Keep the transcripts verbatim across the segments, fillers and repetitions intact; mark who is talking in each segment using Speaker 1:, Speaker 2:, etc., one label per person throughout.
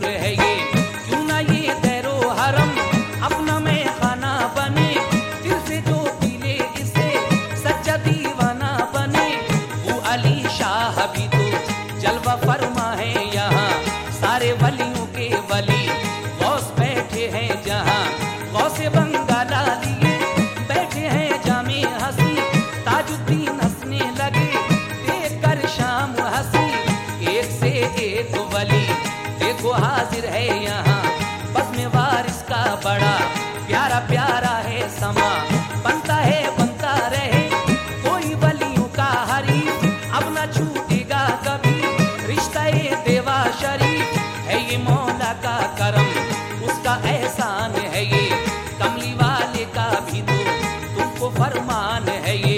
Speaker 1: नूर है ये, क्यों ना ये दैरो हरम अपना में खाना बने, दिल से जो पीले इसे सच्चा दीवाना बने। वो अली शाह भी तो जलवा फरमा है यहाँ, सारे वलियों के वली गौस बैठे हैं जहाँ, गौसे बंगाला लिए बैठे हैं जामे हंसी, ताजुद्दीन हंसने लगे देख कर शाम हंसी। एक से एक वली देखो हाजिर है यहाँ, बस में वारिस का बड़ा प्यारा प्यारा है समा, बनता है बनता रहे कोई वलियों का हरीफ, अब ना छूटेगा कभी रिश्ता ये देवा शरीफ। है ये मौला का करम उसका एहसान है ये, कमली वाले का भी तो तुमको फरमान है ये।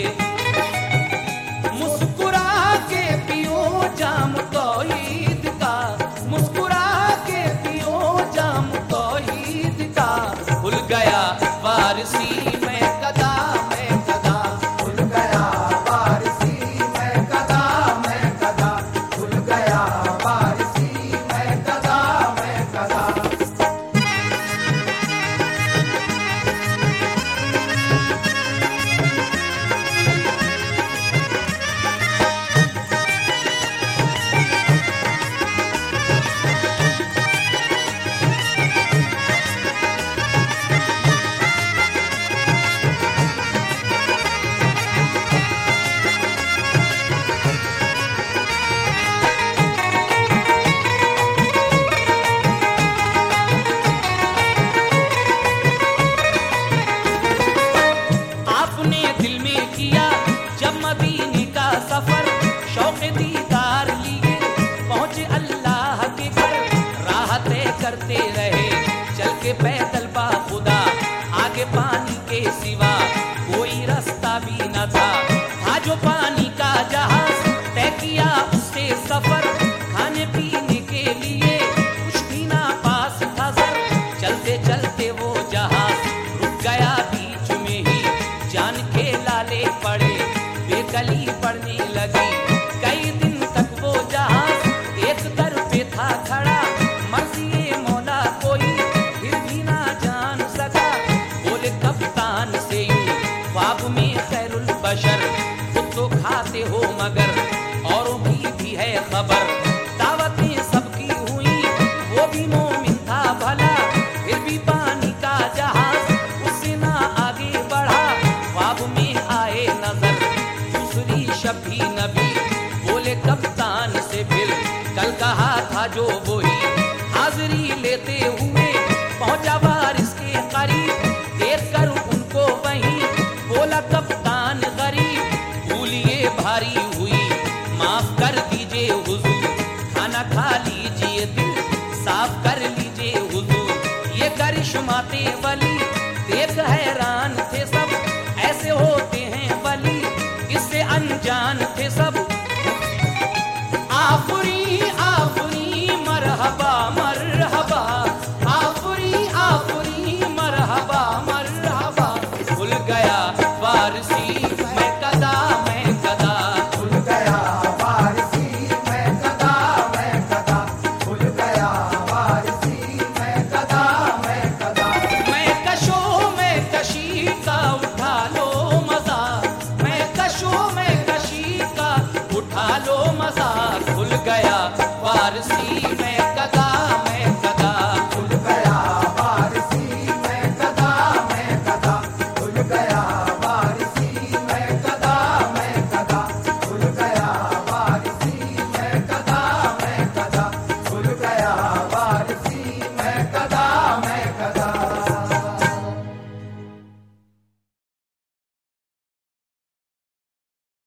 Speaker 1: मुस्कुरा के पियो जाम तौहीद का, मुस्कुरा के पियो जाम तौहीद का, भूल गया वारसी में कदा में कदा,
Speaker 2: भूल गया वारसी में कदा में कदा, भूल गया वारसी में कदा में कदा।
Speaker 1: आपने दिल में किया जब मदीने का सफर, शौक दीदार लिए पहुंचे अल्लाह के घर, राह तय करते रहे चल के पैदल बा खुदा, आगे पानी के सिवा कोई रास्ता भी न था, था जो पानी का जहाज तय किया उससे सफर, खाने पीने के लिए कुछ भी ना पास था सर, चलते चलते वो जहाज रुक गया बीच में ही, जान के लाले पड़े बेकली पड़ने लगी, कई दिन तक वो जहाज एक दर पे था खड़ा, मर्ज़ी मौला कोई फिर भी ना जान सका, बोले कप्तान से यूं ख्वाब में खैरुल बशर, खुद तो खाते हो मगर औरों की भी है खबर, दावतें सबकी हुई वो भी मोमिन था भला, फिर भी पानी का जहाज उससे ना आगे बढ़ा, ख्वाब में आए नजर दूसरी शबी नबी, बोले कप्तान से फिर कल कहा था जो वही, हाजिरी लेते हुए पहुंचा वारिस के करीब, देख कर उनको वहीं बोला कप्तान गरीब, भूलिए भारी हुई माफ कर दीजिए हुजूर, खाना खा लीजिए दिल साफ कर लीजिए हुजूर, ये करिश्माते वली देख हैरान थे सब, ऐसे होते हैं वली इससे अनजान थे सब। आफरी आफरी मरहबा मरहबा, आफरी आफरी मरहबा मरहबा, भूल गया वारसी में कदा में कदा,
Speaker 2: भूल गया वारसी में कदा में कदा, भूल गया वारसी में कदा में कदा।
Speaker 1: मैं कशो में कशी का उठा लो मजा, मैं कशो में कशी का उठा लो मजा, भूल गया वारसी में